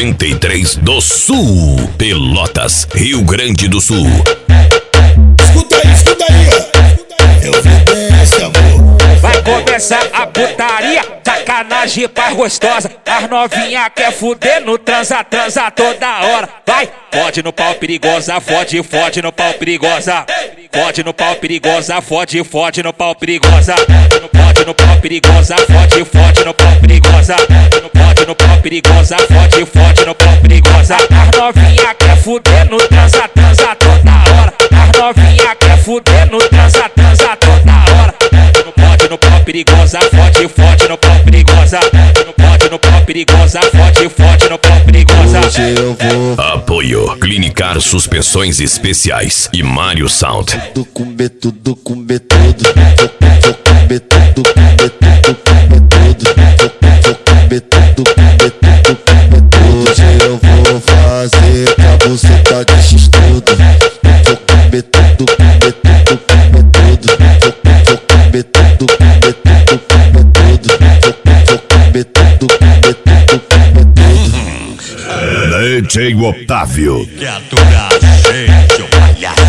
93 do Sul, Pelotas, Rio Grande do Sul. Escuta aí, ó. Eu vou desse amor. Vai começar a putaria, sacanagem paz gostosa. As novinha quer fuder no transa toda hora. Vai, fode no pau perigosa, fode no pau perigosa. Fode no pau perigosa, fode no pau perigosa. Fode no pau perigosa, fode no pau perigosa. Fode no pau perigosa, fode no pau perigosa. As novinha quer fuder no transa toda hora. As novinha quer fuder no transa toda hora. Fode no pau perigosa, fode no pau perigosa. Fode no pau perigosa, fode no pau perigosa. Hoje eu vou. Apoio Clinicar Suspensões Especiais e Mário Sound. Tudo com B, tudo com B, tudo. Vou com B, tudo com B, tudo com B, tudo. Vou com B, tudo com B, tudo com B, tudo. Hoje eu vou fazer pra você tá de x-tudo. Vou com B, tudo com B, tudo com B, tudo. Vou com B, tudo com B, tudo com B, tudo. Vou com B, tudo com B, tudo com B, tudo. DJ Otávio. Que atura, gente, palhaço.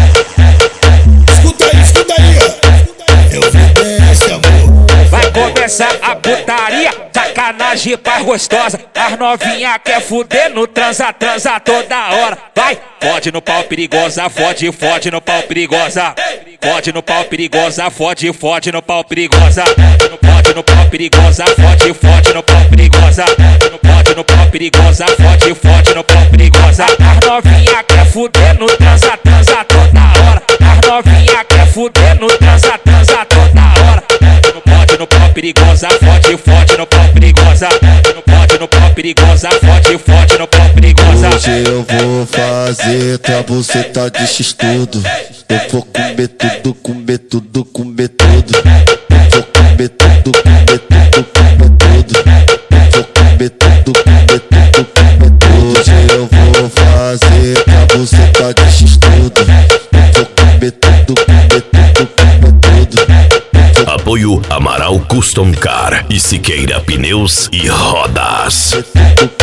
Escuta aí, ó. Eu vou desse amor. Vai começar a putaria, sacanagem paz gostosa. As novinha quer fuder no transa toda hora. Vai, fode no pau perigosa, fode no pau perigosa. Fode no pau perigosa, fode no pau perigosa. Fode no pau perigosa, fode no pau perigosa. Fode no pau perigosa, fode no pau perigosa. As novinha quer fuder no transa toda hora. As novinha quer fuder no transa toda hora. Fode no pau perigosa, fode no pau perigosa. Fode no pau perigosa, fode no pau perigosa. Hoje eu vou fazer pra você tá de x-tudo. Eu vou comer tudo, comer tudo, comer tudo. Vou comer tudo, comer tudo, comer tudo. Vou comer tudo, comer tudo, comer tudo. Hoje eu vou fazer pra você tá de x-tudo. Vou comer tudo, comer tudo, comer tudo. Apoio Amaral Custom Car e Siqueira Pneus e Rodas. Tudo